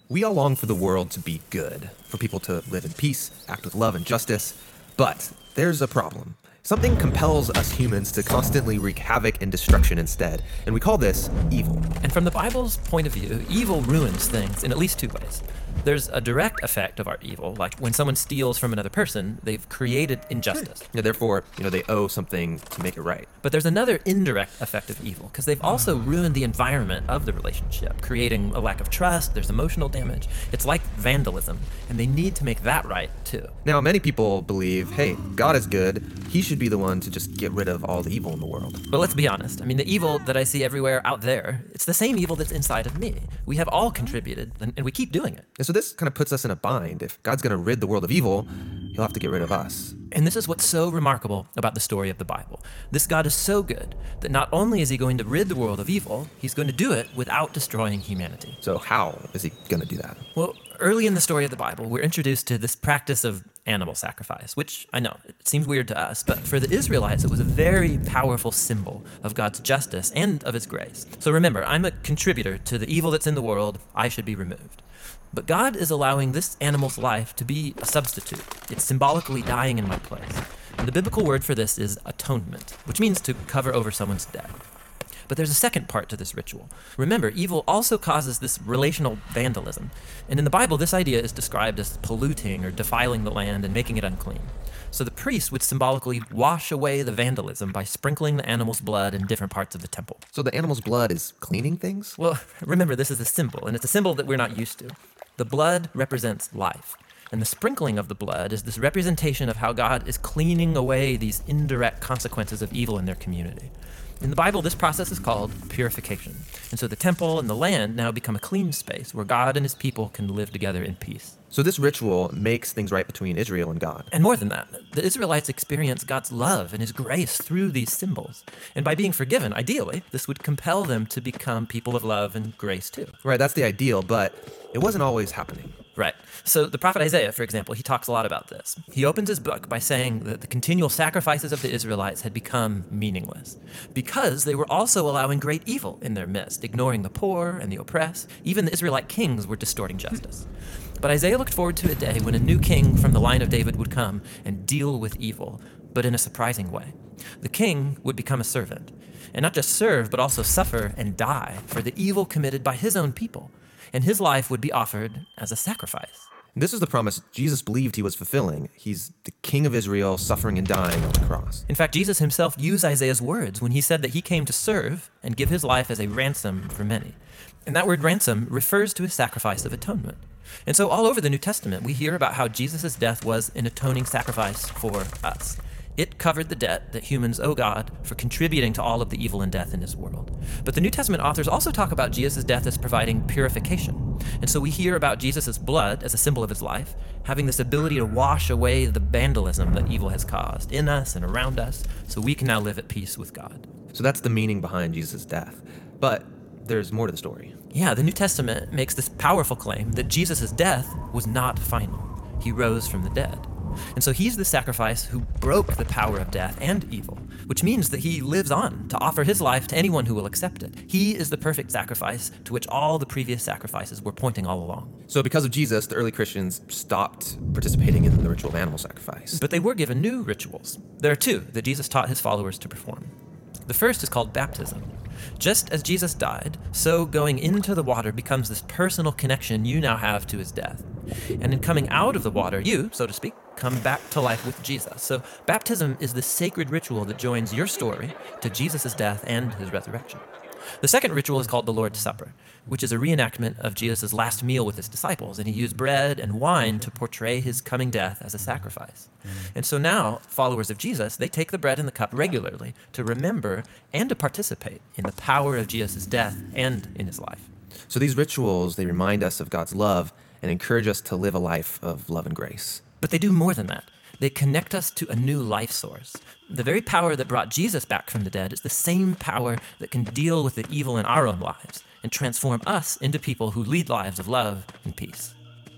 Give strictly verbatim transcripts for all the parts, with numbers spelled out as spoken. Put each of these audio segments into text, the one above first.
We all long for the world to be good, for people to live in peace, act with love and justice. But there's a problem. Something compels us humans to constantly wreak havoc and destruction instead, and we call this evil. And from the Bible's point of view, evil ruins things in at least two ways. There's a direct effect of our evil, like when someone steals from another person, they've created injustice. Yeah, therefore, you know, they owe something to make it right. But there's another indirect effect of evil, because they've also ruined the environment of the relationship, creating a lack of trust, there's emotional damage. It's like vandalism, and they need to make that right, too. Now, many people believe, hey, God is good, he should be the one to just get rid of all the evil in the world. But let's be honest, I mean, the evil that I see everywhere out there, it's the same evil that's inside of me. We have all contributed, and, and we keep doing it. And so this kind of puts us in a bind. If God's going to rid the world of evil, he'll have to get rid of us. And this is what's so remarkable about the story of the Bible. This God is so good that not only is he going to rid the world of evil, he's going to do it without destroying humanity. So how is he going to do that? Well, early in the story of the Bible, we're introduced to this practice of animal sacrifice, which I know, it seems weird to us, but for the Israelites, it was a very powerful symbol of God's justice and of his grace. So remember, I'm a contributor to the evil that's in the world. I should be removed. But God is allowing this animal's life to be a substitute. It's symbolically dying in my place. And the biblical word for this is atonement, which means to cover over someone's debt. But there's a second part to this ritual. Remember, evil also causes this relational vandalism. And in the Bible, this idea is described as polluting or defiling the land and making it unclean. So the priest would symbolically wash away the vandalism by sprinkling the animal's blood in different parts of the temple. So the animal's blood is cleaning things? Well, remember, this is a symbol, and it's a symbol that we're not used to. The blood represents life. And the sprinkling of the blood is this representation of how God is cleaning away these indirect consequences of evil in their community. In the Bible, this process is called purification. And so the temple and the land now become a clean space where God and his people can live together in peace. So this ritual makes things right between Israel and God. And more than that, the Israelites experience God's love and his grace through these symbols. And by being forgiven, ideally, this would compel them to become people of love and grace too. Right, that's the ideal, but it wasn't always happening. Right. So the prophet Isaiah, for example, he talks a lot about this. He opens his book by saying that the continual sacrifices of the Israelites had become meaningless because they were also allowing great evil in their midst, ignoring the poor and the oppressed. Even the Israelite kings were distorting justice. But Isaiah looked forward to a day when a new king from the line of David would come and deal with evil, but in a surprising way. The king would become a servant, and not just serve, but also suffer and die for the evil committed by his own people. And his life would be offered as a sacrifice. This is the promise Jesus believed he was fulfilling. He's the king of Israel, suffering and dying on the cross. In fact, Jesus himself used Isaiah's words when he said that he came to serve and give his life as a ransom for many. And that word ransom refers to his sacrifice of atonement. And so all over the New Testament, we hear about how Jesus' death was an atoning sacrifice for us. It covered the debt that humans owe God for contributing to all of the evil and death in his world. But the New Testament authors also talk about Jesus' death as providing purification. And so we hear about Jesus' blood as a symbol of his life, having this ability to wash away the vandalism that evil has caused in us and around us, so we can now live at peace with God. So that's the meaning behind Jesus' death. But there's more to the story. Yeah, the New Testament makes this powerful claim that Jesus' death was not final. He rose from the dead. And so he's the sacrifice who broke the power of death and evil, which means that he lives on to offer his life to anyone who will accept it. He is the perfect sacrifice to which all the previous sacrifices were pointing all along. So because of Jesus, the early Christians stopped participating in the ritual of animal sacrifice. But they were given new rituals. There are two that Jesus taught his followers to perform. The first is called baptism. Just as Jesus died, so going into the water becomes this personal connection you now have to his death. And in coming out of the water, you, so to speak, come back to life with Jesus. So baptism is the sacred ritual that joins your story to Jesus' death and his resurrection. The second ritual is called the Lord's Supper, which is a reenactment of Jesus' last meal with his disciples, and he used bread and wine to portray his coming death as a sacrifice. Mm-hmm. And so now, followers of Jesus, they take the bread and the cup regularly to remember and to participate in the power of Jesus' death and in his life. So these rituals, they remind us of God's love and encourage us to live a life of love and grace. But they do more than that. They connect us to a new life source. The very power that brought Jesus back from the dead is the same power that can deal with the evil in our own lives and transform us into people who lead lives of love and peace.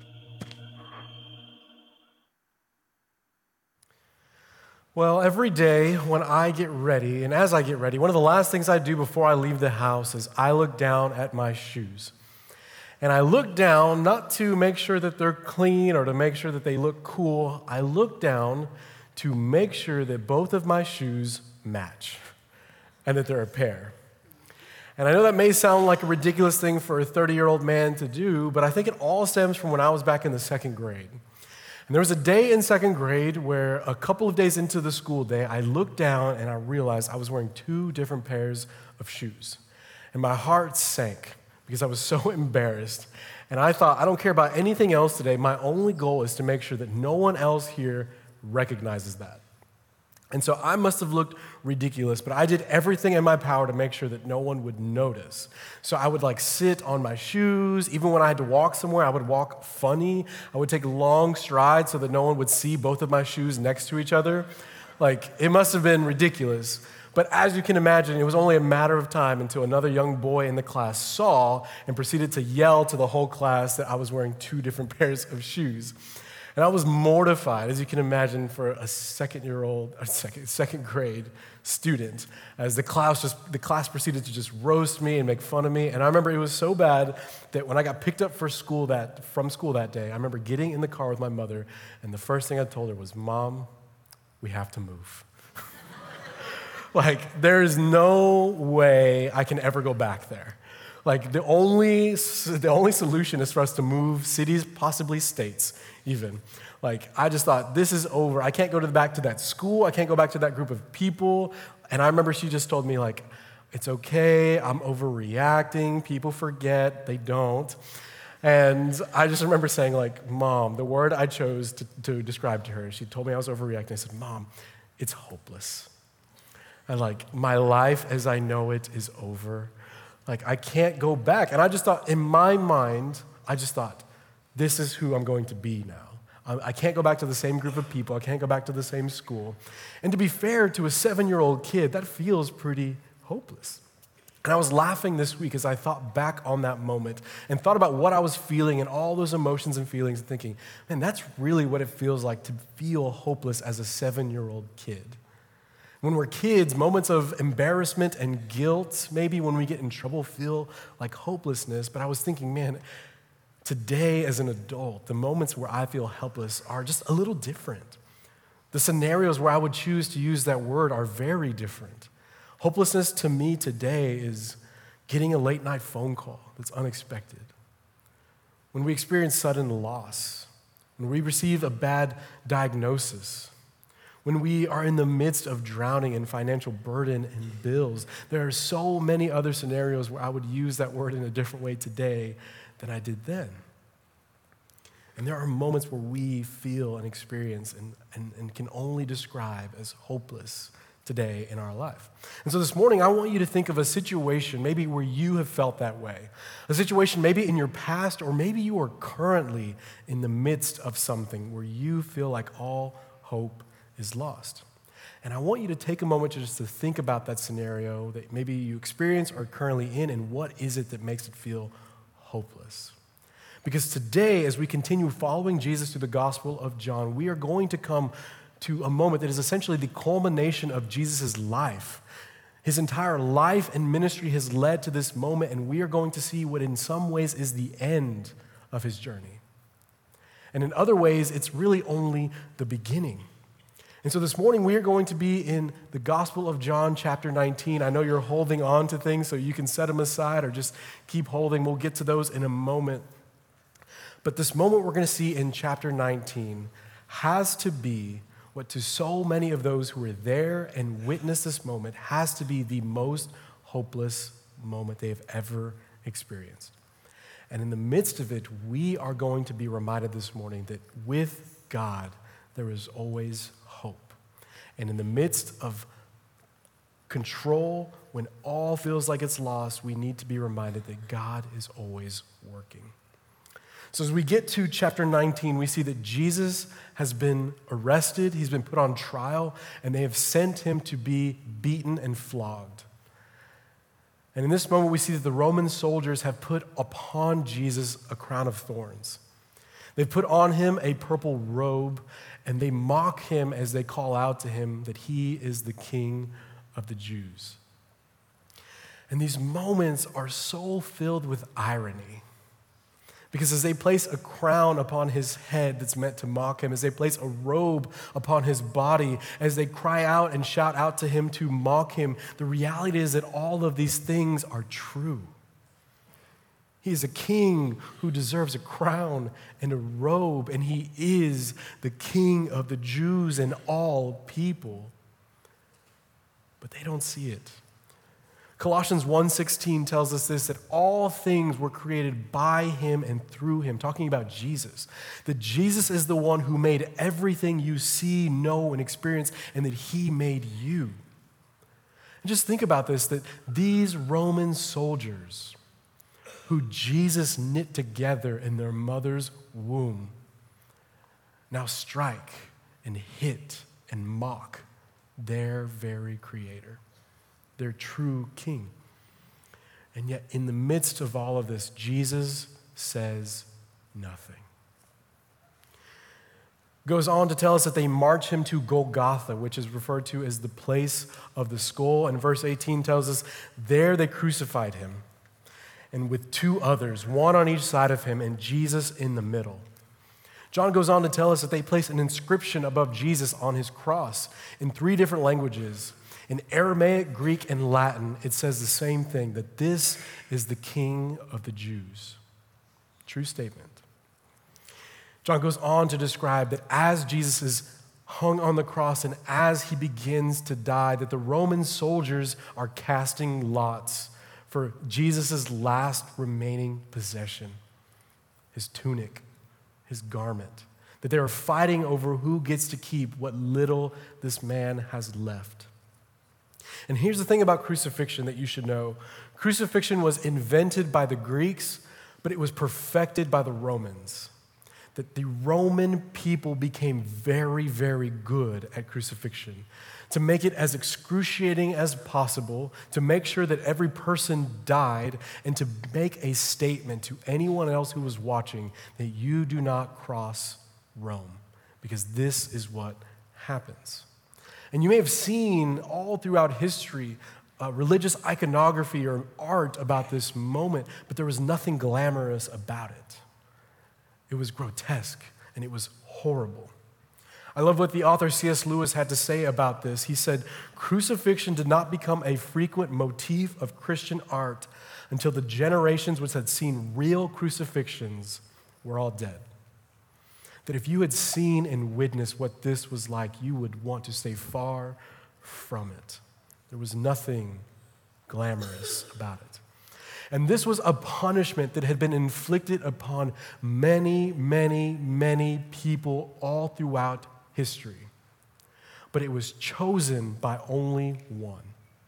Well, every day when I get ready, and as I get ready, one of the last things I do before I leave the house is I look down at my shoes. And I look down, not to make sure that they're clean or to make sure that they look cool. I look down to make sure that both of my shoes match and that they're a pair. And I know that may sound like a ridiculous thing for a thirty-year-old man to do, but I think it all stems from when I was back in the second grade. And there was a day in second grade where a couple of days into the school day, I looked down and I realized I was wearing two different pairs of shoes. And my heart sank because I was so embarrassed. And I thought, I don't care about anything else today. My only goal is to make sure that no one else here recognizes that. And so I must have looked ridiculous, but I did everything in my power to make sure that no one would notice. So I would like sit on my shoes. Even when I had to walk somewhere, I would walk funny. I would take long strides so that no one would see both of my shoes next to each other. Like, it must have been ridiculous. But as you can imagine, it was only a matter of time until another young boy in the class saw and proceeded to yell to the whole class that I was wearing two different pairs of shoes. And I was mortified, as you can imagine, for a second-year-old, a second, second grade student, as the class just the class proceeded to just roast me and make fun of me. And I remember it was so bad that when I got picked up for school that from school that day, I remember getting in the car with my mother, and the first thing I told her was, "Mom, we have to move." Like, there is no way I can ever go back there. Like, the only the only solution is for us to move cities, possibly states, even. Like, I just thought, this is over. I can't go to the back to that school. I can't go back to that group of people. And I remember she just told me, like, it's okay. I'm overreacting. People forget. They don't. And I just remember saying, like, Mom, the word I chose to, to describe to her, she told me I was overreacting. I said, Mom, it's hopeless. And, like, my life as I know it is over. Like, I can't go back. And I just thought, in my mind, I just thought, this is who I'm going to be now. I can't go back to the same group of people. I can't go back to the same school. And to be fair to a seven-year-old kid, that feels pretty hopeless. And I was laughing this week as I thought back on that moment and thought about what I was feeling and all those emotions and feelings and thinking, man, that's really what it feels like to feel hopeless as a seven-year-old kid. When we're kids, moments of embarrassment and guilt, maybe when we get in trouble, feel like hopelessness. But I was thinking, man, today as an adult, the moments where I feel helpless are just a little different. The scenarios where I would choose to use that word are very different. Hopelessness to me today is getting a late night phone call that's unexpected. When we experience sudden loss, when we receive a bad diagnosis, when we are in the midst of drowning in financial burden and bills. There are so many other scenarios where I would use that word in a different way today than I did then. And there are moments where we feel and experience and, and, and can only describe as hopeless today in our life. And so this morning, I want you to think of a situation maybe where you have felt that way. A situation maybe in your past, or maybe you are currently in the midst of something where you feel like all hope is lost. And I want you to take a moment to just to think about that scenario that maybe you experience or are currently in, and what is it that makes it feel hopeless? Because today, as we continue following Jesus through the Gospel of John, we are going to come to a moment that is essentially the culmination of Jesus' life. His entire life and ministry has led to this moment, and we are going to see what in some ways is the end of his journey. And in other ways, it's really only the beginning. And so this morning, we are going to be in the Gospel of John, chapter nineteen. I know you're holding on to things, so you can set them aside or just keep holding. We'll get to those in a moment. But this moment we're going to see in chapter nineteen has to be what to so many of those who were there and witnessed this moment has to be the most hopeless moment they have ever experienced. And in the midst of it, we are going to be reminded this morning that with God, there is always hope. And in the midst of control, when all feels like it's lost, we need to be reminded that God is always working. So as we get to chapter nineteen, we see that Jesus has been arrested, he's been put on trial, and they have sent him to be beaten and flogged. And in this moment, we see that the Roman soldiers have put upon Jesus a crown of thorns. They've put on him a purple robe, and they mock him as they call out to him that he is the King of the Jews. And these moments are so filled with irony. Because as they place a crown upon his head that's meant to mock him, as they place a robe upon his body, as they cry out and shout out to him to mock him, the reality is that all of these things are true. He is a king who deserves a crown and a robe, and he is the king of the Jews and all people. But they don't see it. Colossians one sixteen tells us this, that all things were created by him and through him, talking about Jesus. That Jesus is the one who made everything you see, know, and experience, and that he made you. And just think about this, that these Roman soldiers who Jesus knit together in their mother's womb now strike and hit and mock their very creator, their true king. And yet, in the midst of all of this, Jesus says nothing. Goes on to tell us that they march him to Golgotha, which is referred to as the place of the skull. And verse eighteen tells us, there they crucified him, and with two others, one on each side of him, and Jesus in the middle. John goes on to tell us that they placed an inscription above Jesus on his cross in three different languages. In Aramaic, Greek, and Latin, it says the same thing, that this is the King of the Jews. True statement. John goes on to describe that as Jesus is hung on the cross and as he begins to die, that the Roman soldiers are casting lots for Jesus' last remaining possession, his tunic, his garment, that they are fighting over who gets to keep what little this man has left. And here's the thing about crucifixion that you should know. Crucifixion was invented by the Greeks, but it was perfected by the Romans. That the Roman people became very, very good at crucifixion, to make it as excruciating as possible, to make sure that every person died, and to make a statement to anyone else who was watching that you do not cross Rome, because this is what happens. And you may have seen all throughout history uh, religious iconography or art about this moment, but there was nothing glamorous about it. It was grotesque and it was horrible. I love what the author C S Lewis had to say about this. He said, crucifixion did not become a frequent motif of Christian art until the generations which had seen real crucifixions were all dead. That if you had seen and witnessed what this was like, you would want to stay far from it. There was nothing glamorous about it. And this was a punishment that had been inflicted upon many, many, many people all throughout history. But it was chosen by only one.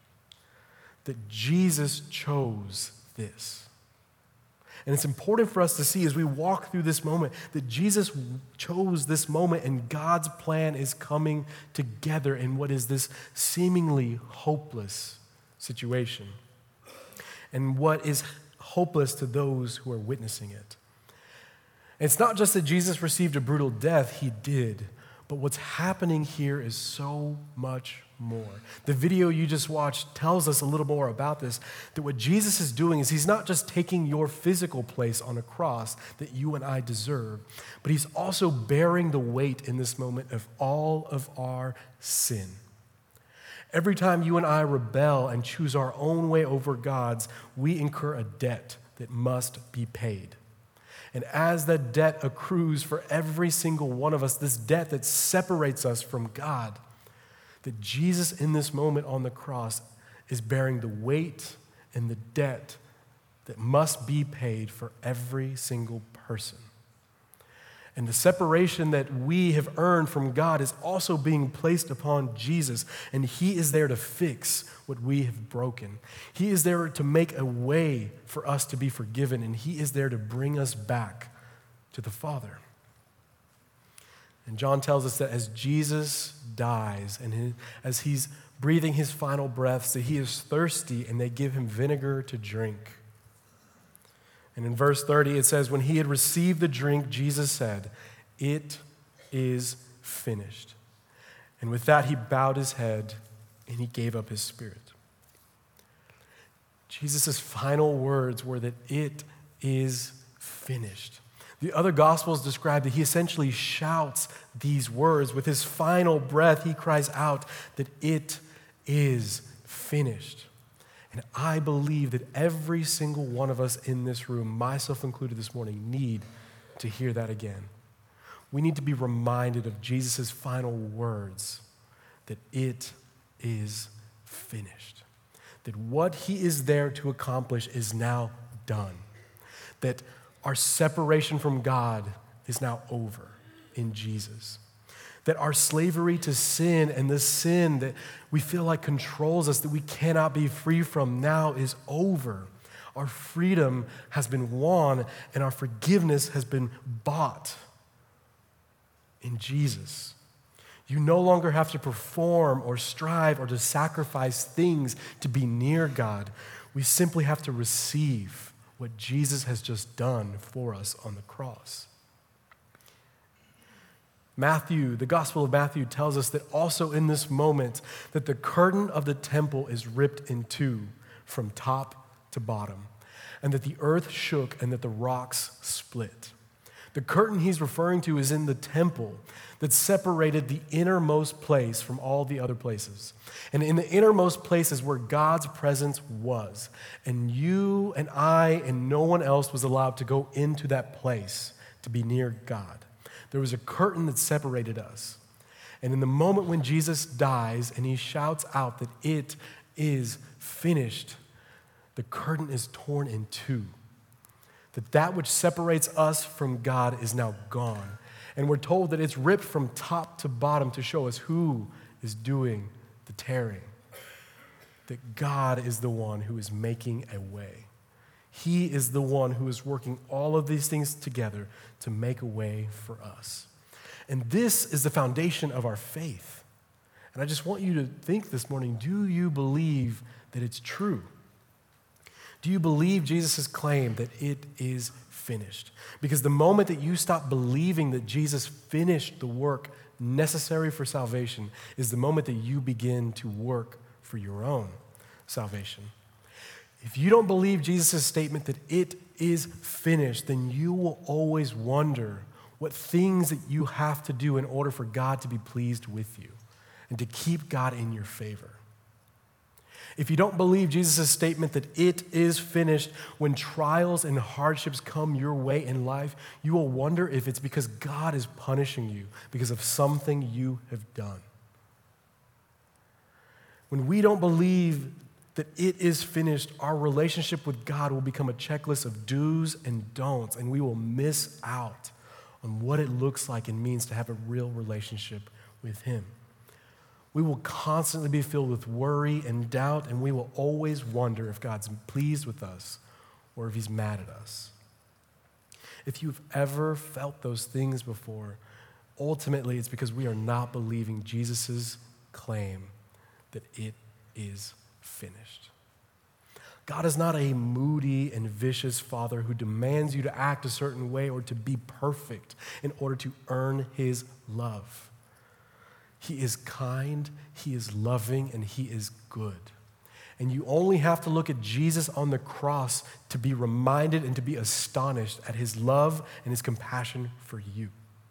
That Jesus chose this. And it's important for us to see as we walk through this moment that Jesus chose this moment and God's plan is coming together in what is this seemingly hopeless situation. And what is hopeless to those who are witnessing it. And it's not just that Jesus received a brutal death, he did. But what's happening here is so much more. The video you just watched tells us a little more about this, that what Jesus is doing is he's not just taking your physical place on a cross that you and I deserve, but he's also bearing the weight in this moment of all of our sin. Every time you and I rebel and choose our own way over God's, we incur a debt that must be paid. And as that debt accrues for every single one of us, this debt that separates us from God, that Jesus in this moment on the cross is bearing the weight and the debt that must be paid for every single person. And the separation that we have earned from God is also being placed upon Jesus, and he is there to fix what we have broken. He is there to make a way for us to be forgiven, and he is there to bring us back to the Father. And John tells us that as Jesus dies and he, as he's breathing his final breaths, that he is thirsty and they give him vinegar to drink. And in verse thirty, it says, when he had received the drink, Jesus said, "It is finished." And with that, he bowed his head and he gave up his spirit. Jesus' final words were that it is finished. finished. The other Gospels describe that he essentially shouts these words. With his final breath, he cries out that it is finished. And I believe that every single one of us in this room, myself included this morning, need to hear that again. We need to be reminded of Jesus' final words, that it is finished. That what he is there to accomplish is now done. That our separation from God is now over in Jesus. That our slavery to sin and the sin that we feel like controls us, that we cannot be free from, now is over. Our freedom has been won and our forgiveness has been bought in Jesus. You no longer have to perform or strive or to sacrifice things to be near God. We simply have to receive what Jesus has just done for us on the cross. Matthew, the Gospel of Matthew tells us that also in this moment that the curtain of the temple is ripped in two from top to bottom, and that the earth shook and that the rocks split. The curtain he's referring to is in the temple that separated the innermost place from all the other places. And in the innermost place is where God's presence was. And you and I and no one else was allowed to go into that place to be near God. There was a curtain that separated us. And in the moment when Jesus dies and he shouts out that it is finished, the curtain is torn in two. That that which separates us from God is now gone. And we're told that it's ripped from top to bottom to show us who is doing the tearing. That God is the one who is making a way. He is the one who is working all of these things together to make a way for us. And this is the foundation of our faith. And I just want you to think this morning, do you believe that it's true? Do you believe Jesus' claim that it is finished? Because the moment that you stop believing that Jesus finished the work necessary for salvation is the moment that you begin to work for your own salvation. If you don't believe Jesus' statement that it is finished, then you will always wonder what things that you have to do in order for God to be pleased with you and to keep God in your favor. If you don't believe Jesus' statement that it is finished, when trials and hardships come your way in life, you will wonder if it's because God is punishing you because of something you have done. When we don't believe that it is finished, our relationship with God will become a checklist of do's and don'ts, and we will miss out on what it looks like and means to have a real relationship with Him. We will constantly be filled with worry and doubt, and we will always wonder if God's pleased with us or if He's mad at us. If you've ever felt those things before, ultimately it's because we are not believing Jesus' claim that it is finished. God is not a moody and vicious Father who demands you to act a certain way or to be perfect in order to earn His love. He is kind, He is loving, and He is good. And you only have to look at Jesus on the cross to be reminded and to be astonished at His love and His compassion for you.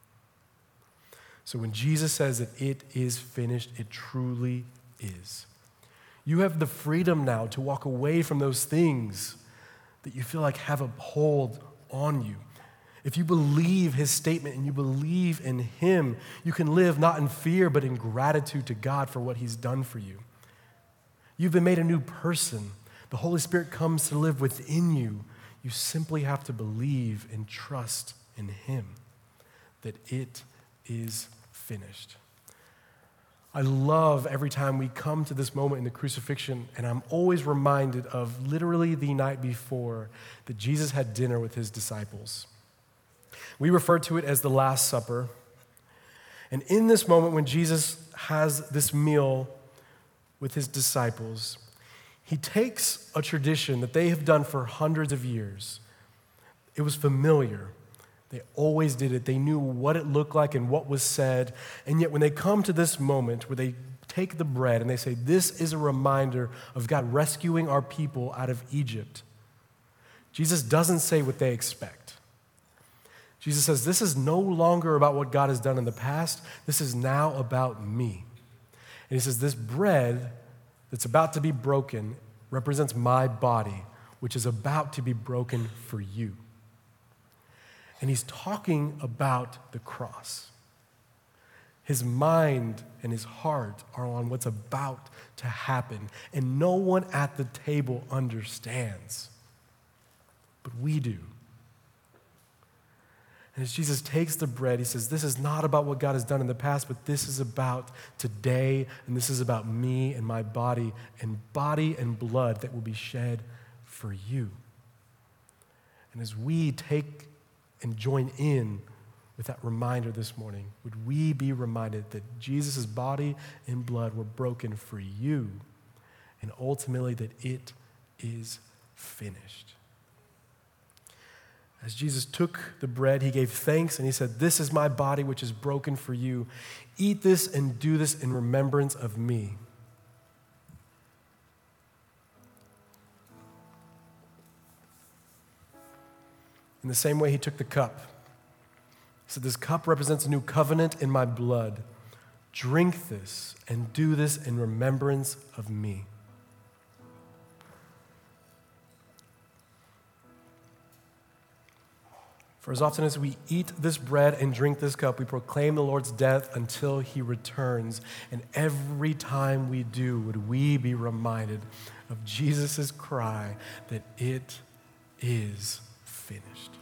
So when Jesus says that it is finished, it truly is. You have the freedom now to walk away from those things that you feel like have a hold on you. If you believe His statement and you believe in Him, you can live not in fear but in gratitude to God for what He's done for you. You've been made a new person. The Holy Spirit comes to live within you. You simply have to believe and trust in Him that it is finished. I love every time we come to this moment in the crucifixion, and I'm always reminded of literally the night before that Jesus had dinner with His disciples. We refer to it as the Last Supper. And in this moment when Jesus has this meal with His disciples, He takes a tradition that they have done for hundreds of years. It was familiar. They always did it. They knew what it looked like and what was said. And yet when they come to this moment where they take the bread and they say, this is a reminder of God rescuing our people out of Egypt, Jesus doesn't say what they expect. Jesus says, this is no longer about what God has done in the past. This is now about me. And he says, this bread that's about to be broken represents my body, which is about to be broken for you. And he's talking about the cross. His mind and his heart are on what's about to happen, and no one at the table understands, but we do. And as Jesus takes the bread, he says, this is not about what God has done in the past, but this is about today, and this is about me and my body, and body and blood that will be shed for you. And as we take and join in with that reminder this morning, would we be reminded that Jesus' body and blood were broken for you, and ultimately that it is finished. As Jesus took the bread, he gave thanks, and he said, this is my body which is broken for you. Eat this and do this in remembrance of me. In the same way, he took the cup. He said, this cup represents a new covenant in my blood. Drink this and do this in remembrance of me. For as often as we eat this bread and drink this cup, we proclaim the Lord's death until he returns. And every time we do, would we be reminded of Jesus' cry that it is finished.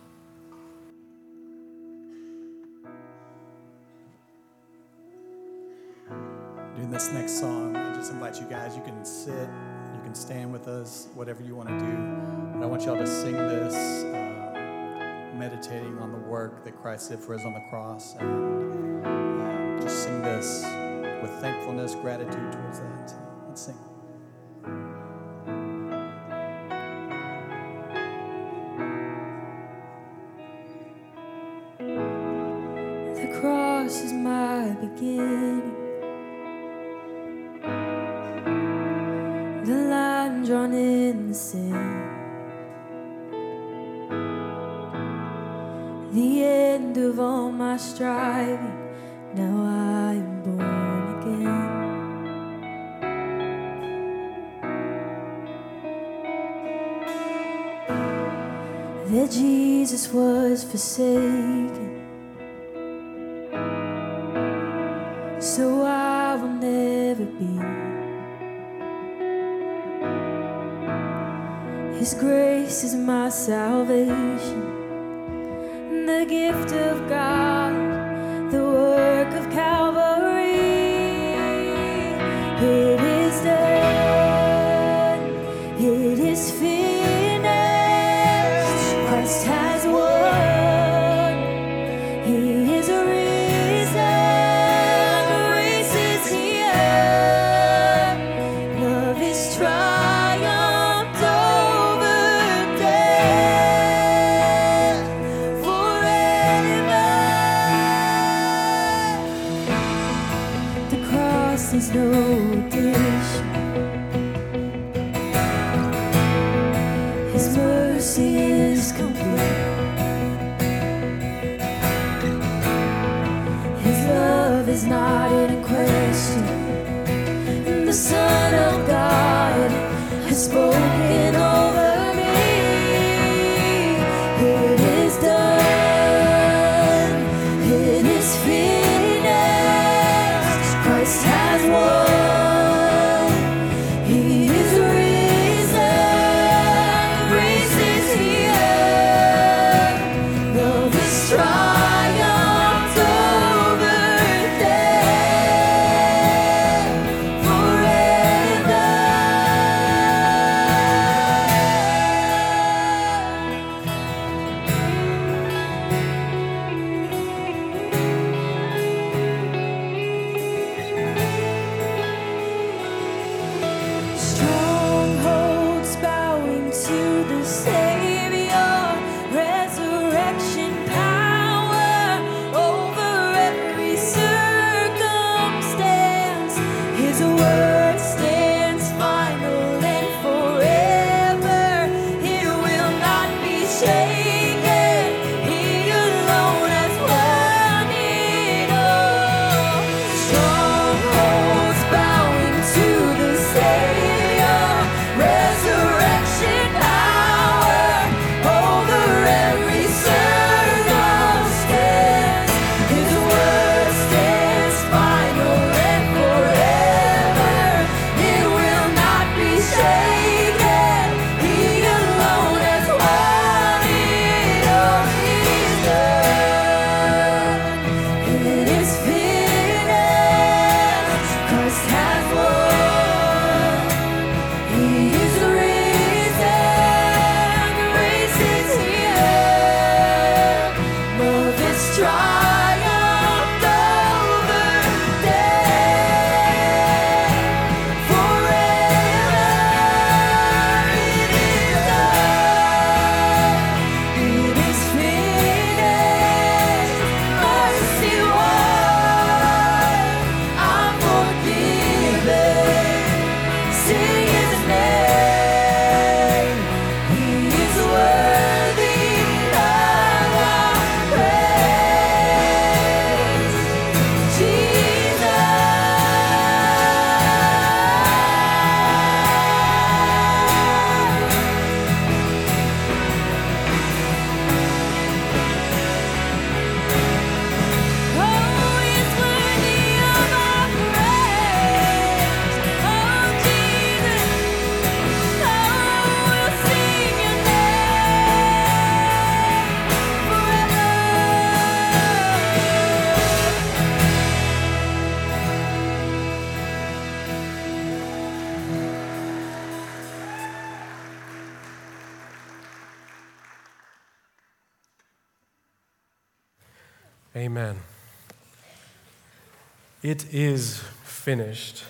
During this next song, I just invite you guys, you can sit, you can stand with us, whatever you want to do. But I want y'all to sing this, uh, meditating on the work that Christ did for us on the cross. And uh, just sing this with thankfulness, gratitude towards that. Let's sing. The cross is my beginning. The line drawn in the sand. The end of all my striving. Now I am born again. That Jesus was forsaken, so I will never be. His grace is my salvation, the gift of God, the work of Calvary. It is done, it is finished. Christ has won, he is risen, grace is here, love is triumphed over death forever. The cross is no addition, his mercy is complete. His love is not in question. The Son of God has spoken over me. It is done. It is finished. Christ has won. He is risen. Grace is here. Love is triumphed over death forever. Amen. It is finished.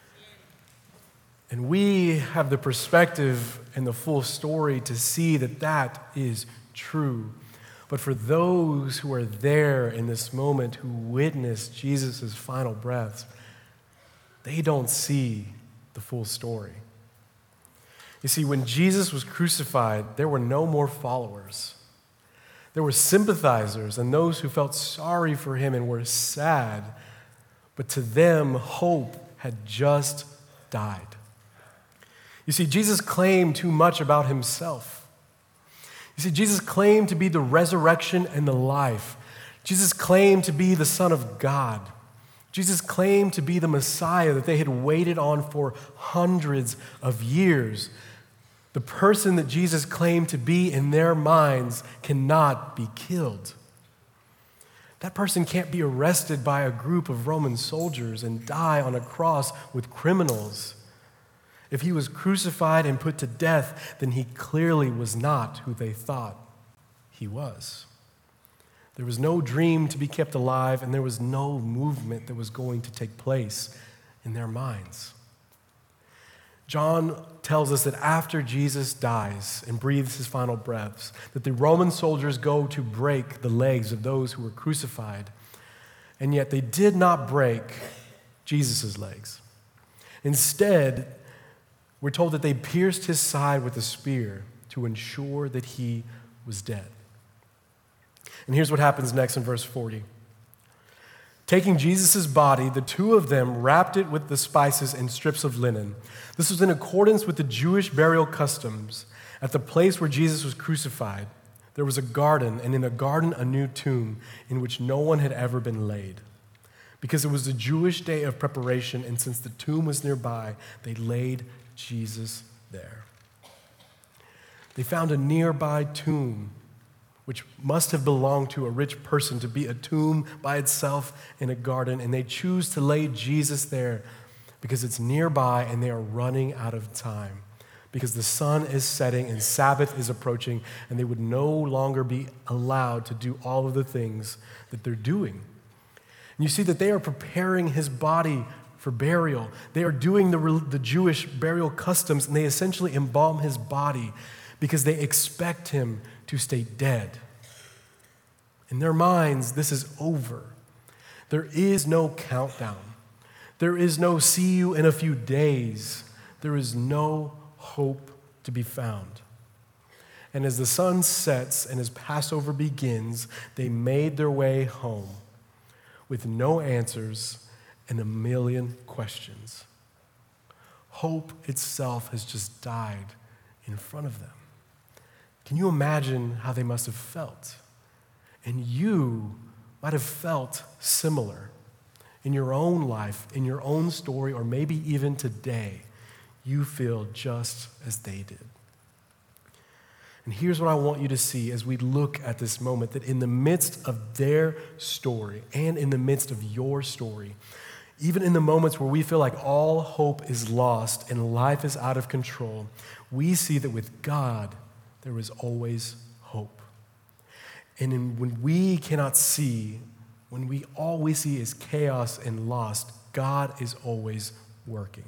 And we have the perspective and the full story to see that that is true. But for those who are there in this moment, who witness Jesus' final breaths, they don't see the full story. You see, when Jesus was crucified, there were no more followers. There were sympathizers and those who felt sorry for him and were sad. But to them, hope had just died. You see, Jesus claimed too much about himself. You see, Jesus claimed to be the resurrection and the life. Jesus claimed to be the Son of God. Jesus claimed to be the Messiah that they had waited on for hundreds of years. The person that Jesus claimed to be in their minds cannot be killed. That person can't be arrested by a group of Roman soldiers and die on a cross with criminals. If he was crucified and put to death, then he clearly was not who they thought he was. There was no dream to be kept alive, and there was no movement that was going to take place in their minds. John tells us that after Jesus dies and breathes his final breaths, that the Roman soldiers go to break the legs of those who were crucified, and yet they did not break Jesus' legs. Instead, we're told that they pierced his side with a spear to ensure that he was dead. And here's what happens next in verse forty. Taking Jesus' body, the two of them wrapped it with the spices and strips of linen. This was in accordance with the Jewish burial customs. At the place where Jesus was crucified, there was a garden, and in the garden a new tomb in which no one had ever been laid. Because it was the Jewish day of preparation, and since the tomb was nearby, they laid Jesus there. They found a nearby tomb, which must have belonged to a rich person to be a tomb by itself in a garden, and they choose to lay Jesus there because it's nearby and they are running out of time, because the sun is setting and Sabbath is approaching, and they would no longer be allowed to do all of the things that they're doing. And you see that they are preparing his body for burial. They are doing the, the Jewish burial customs, and they essentially embalm his body because they expect him to stay dead. In their minds, this is over. There is no countdown. There is no see you in a few days. There is no hope to be found. And as the sun sets and as Passover begins, they made their way home with no answers and a million questions. Hope itself has just died in front of them. Can you imagine how they must have felt? And you might have felt similar in your own life, in your own story, or maybe even today, you feel just as they did. And here's what I want you to see as we look at this moment, that in the midst of their story and in the midst of your story, even in the moments where we feel like all hope is lost and life is out of control, we see that with God, there is always hope. And in, when we cannot see, when we all we see is chaos and lost, God is always working.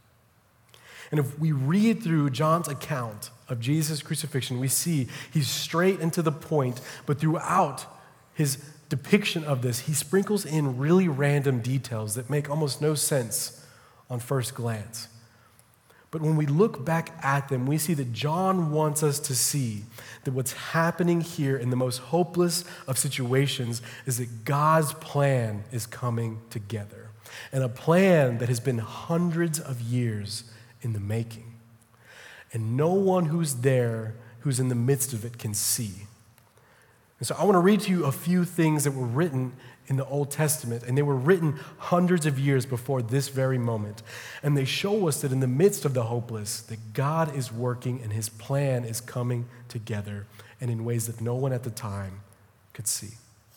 And if we read through John's account of Jesus' crucifixion, we see he's straight and to the point, but throughout his depiction of this, he sprinkles in really random details that make almost no sense on first glance. But when we look back at them, we see that John wants us to see that what's happening here in the most hopeless of situations is that God's plan is coming together, and a plan that has been hundreds of years in the making. And no one who's there, who's in the midst of it, can see. And so I want to read to you a few things that were written in the Old Testament, and they were written hundreds of years before this very moment. And they show us that in the midst of the hopeless, that God is working and his plan is coming together, and in ways that no one at the time could see.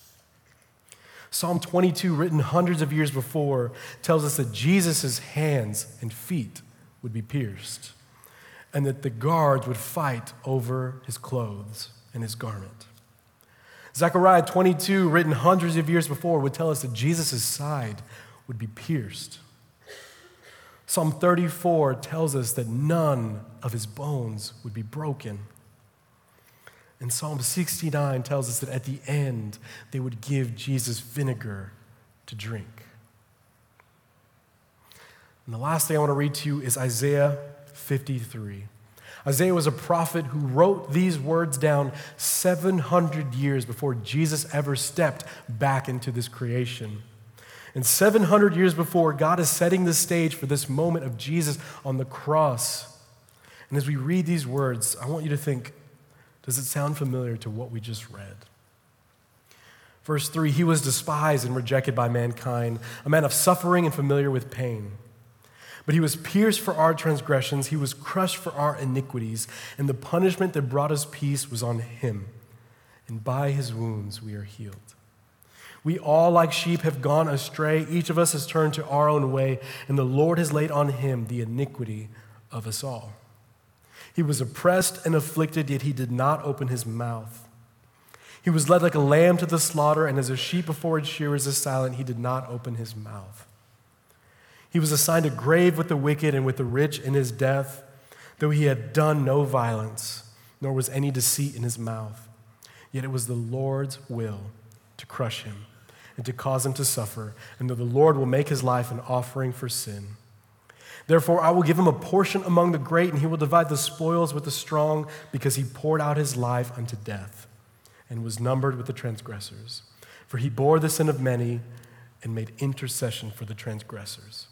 Psalm twenty-two, written hundreds of years before, tells us that Jesus' hands and feet would be pierced, and that the guards would fight over his clothes and his garment. Zechariah twenty-two, written hundreds of years before, would tell us that Jesus' side would be pierced. Psalm thirty-four tells us that none of his bones would be broken. And Psalm sixty-nine tells us that at the end, they would give Jesus vinegar to drink. And the last thing I want to read to you is Isaiah fifty-three. Isaiah was a prophet who wrote these words down seven hundred years before Jesus ever stepped back into this creation. And seven hundred years before, God is setting the stage for this moment of Jesus on the cross. And as we read these words, I want you to think, does it sound familiar to what we just read? Verse three, he was despised and rejected by mankind, a man of suffering and familiar with pain. But he was pierced for our transgressions, he was crushed for our iniquities, and the punishment that brought us peace was on him. And by his wounds we are healed. We all, like sheep, have gone astray. Each of us has turned to our own way, and the Lord has laid on him the iniquity of us all. He was oppressed and afflicted, yet he did not open his mouth. He was led like a lamb to the slaughter, and as a sheep before its shearers is silent, he did not open his mouth. He was assigned a grave with the wicked and with the rich in his death, though he had done no violence, nor was any deceit in his mouth. Yet it was the Lord's will to crush him and to cause him to suffer, and though the Lord will make his life an offering for sin. Therefore, I will give him a portion among the great, and he will divide the spoils with the strong, because he poured out his life unto death and was numbered with the transgressors. For he bore the sin of many and made intercession for the transgressors.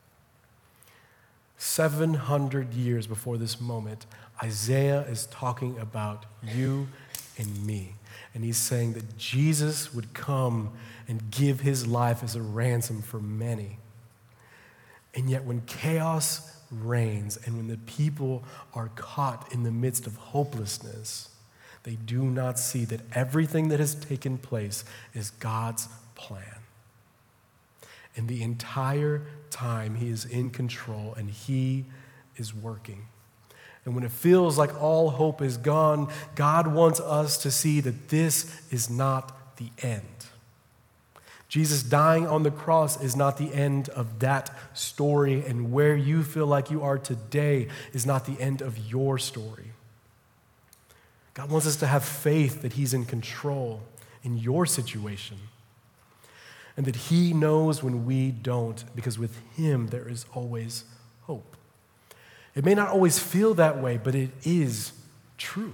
seven hundred years before this moment, Isaiah is talking about you and me. And he's saying that Jesus would come and give his life as a ransom for many. And yet when chaos reigns and when the people are caught in the midst of hopelessness, they do not see that everything that has taken place is God's plan. And the entire time he is in control and he is working. And when it feels like all hope is gone, God wants us to see that this is not the end. Jesus dying on the cross is not the end of that story, and where you feel like you are today is not the end of your story. God wants us to have faith that he's in control in your situation, and that he knows when we don't, because with him there is always hope. It may not always feel that way, but it is true.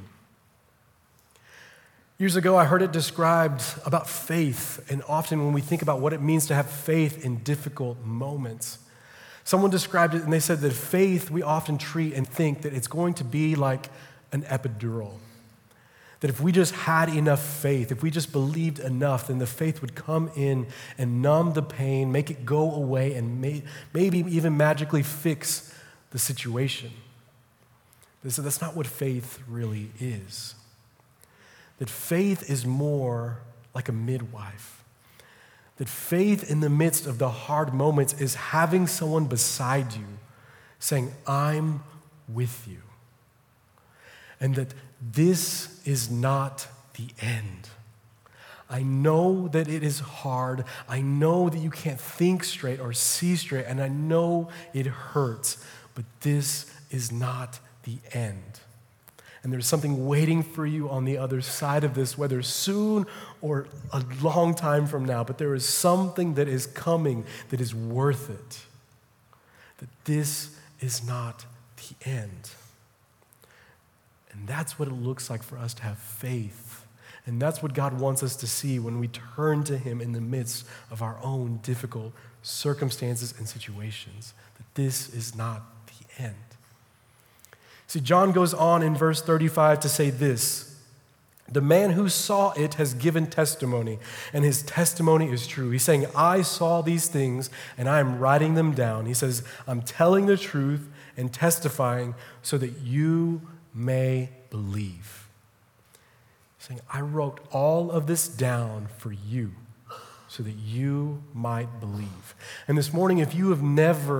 Years ago, I heard it described about faith, and often when we think about what it means to have faith in difficult moments, someone described it and they said that faith we often treat and think that it's going to be like an epidural. That if we just had enough faith, if we just believed enough, then the faith would come in and numb the pain, make it go away, and may, maybe even magically fix the situation. But so that's not what faith really is. That faith is more like a midwife. That faith in the midst of the hard moments is having someone beside you saying, I'm with you. And that this is not the end. I know that it is hard. I know that you can't think straight or see straight, and I know it hurts, but this is not the end. And there's something waiting for you on the other side of this, whether soon or a long time from now, but there is something that is coming that is worth it. That this is not the end. And that's what it looks like for us to have faith. And that's what God wants us to see when we turn to him in the midst of our own difficult circumstances and situations. That this is not the end. See, John goes on in verse thirty-five to say this: the man who saw it has given testimony, and his testimony is true. He's saying, I saw these things, and I am writing them down. He says, I'm telling the truth and testifying so that you may believe. He's saying, I wrote all of this down for you so that you might believe. And this morning, if you have never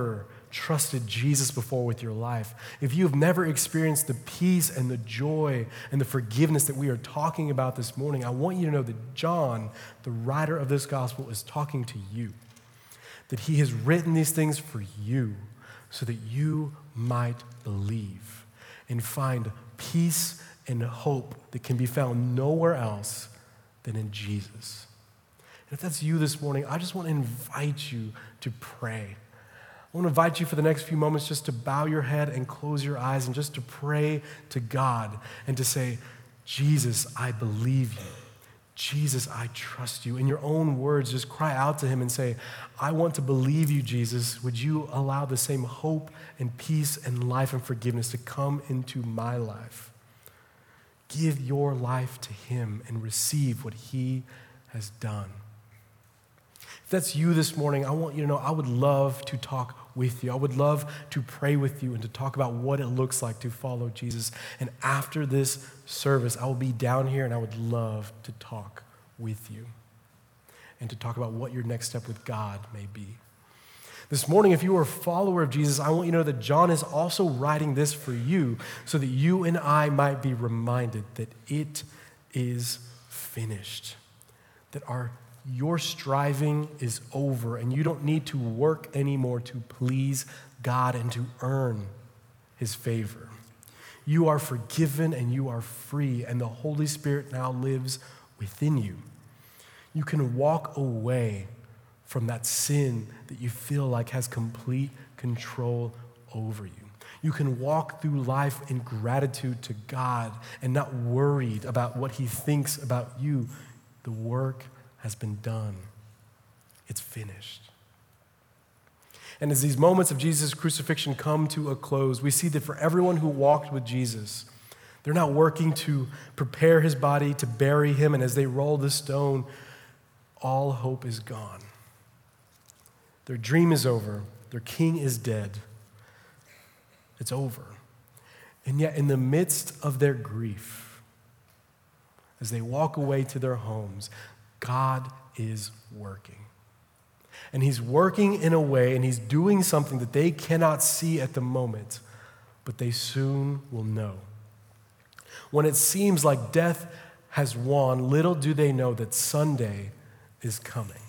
trusted Jesus before with your life, if you have never experienced the peace and the joy and the forgiveness that we are talking about this morning, I want you to know that John, the writer of this gospel, is talking to you. That he has written these things for you so that you might believe and find peace and hope that can be found nowhere else than in Jesus. And if that's you this morning, I just want to invite you to pray. I want to invite you for the next few moments just to bow your head and close your eyes and just to pray to God and to say, Jesus, I believe you. Jesus, I trust you. In your own words, just cry out to him and say, I want to believe you, Jesus. Would you allow the same hope and peace and life and forgiveness to come into my life? Give your life to him and receive what he has done. If that's you this morning, I want you to know I would love to talk with you. I would love to pray with you and to talk about what it looks like to follow Jesus. And after this service, I will be down here and I would love to talk with you and to talk about what your next step with God may be. This morning, if you are a follower of Jesus, I want you to know that John is also writing this for you so that you and I might be reminded that it is finished, that our your striving is over and you don't need to work anymore to please God and to earn his favor. You are forgiven and you are free, and the Holy Spirit now lives within you. You can walk away from that sin that you feel like has complete control over you. You can walk through life in gratitude to God and not worried about what he thinks about you. The work has been done. It's finished. And as these moments of Jesus' crucifixion come to a close, we see that for everyone who walked with Jesus, they're not working to prepare his body to bury him, and as they roll the stone, all hope is gone. Their dream is over. Their king is dead. It's over. And yet, in the midst of their grief, as they walk away to their homes, God is working. And he's working in a way, and he's doing something that they cannot see at the moment, but they soon will know. When it seems like death has won, little do they know that Sunday is coming.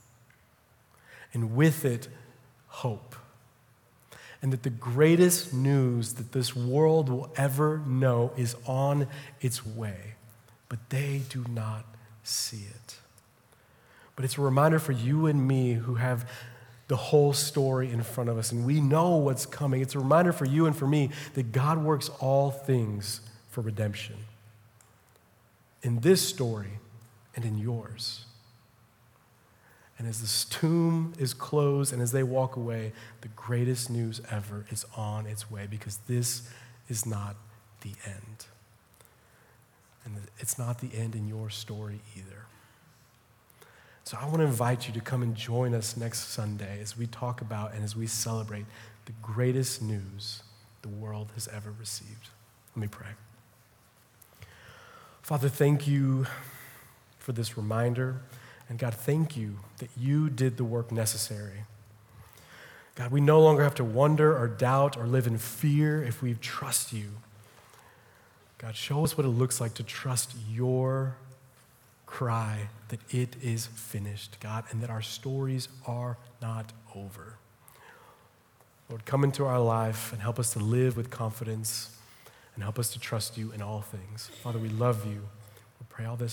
And with it, hope. And that the greatest news that this world will ever know is on its way, but they do not see it. But it's a reminder for you and me who have the whole story in front of us, and we know what's coming. It's a reminder for you and for me that God works all things for redemption. In this story and in yours. And as this tomb is closed and as they walk away, the greatest news ever is on its way, because this is not the end. And it's not the end in your story either. So I want to invite you to come and join us next Sunday as we talk about and as we celebrate the greatest news the world has ever received. Let me pray. Father, thank you for this reminder. And God, thank you that you did the work necessary. God, we no longer have to wonder or doubt or live in fear if we trust you. God, show us what it looks like to trust your cry that it is finished, God, and that our stories are not over. Lord, come into our life and help us to live with confidence and help us to trust you in all things. Father, we love you. We pray all this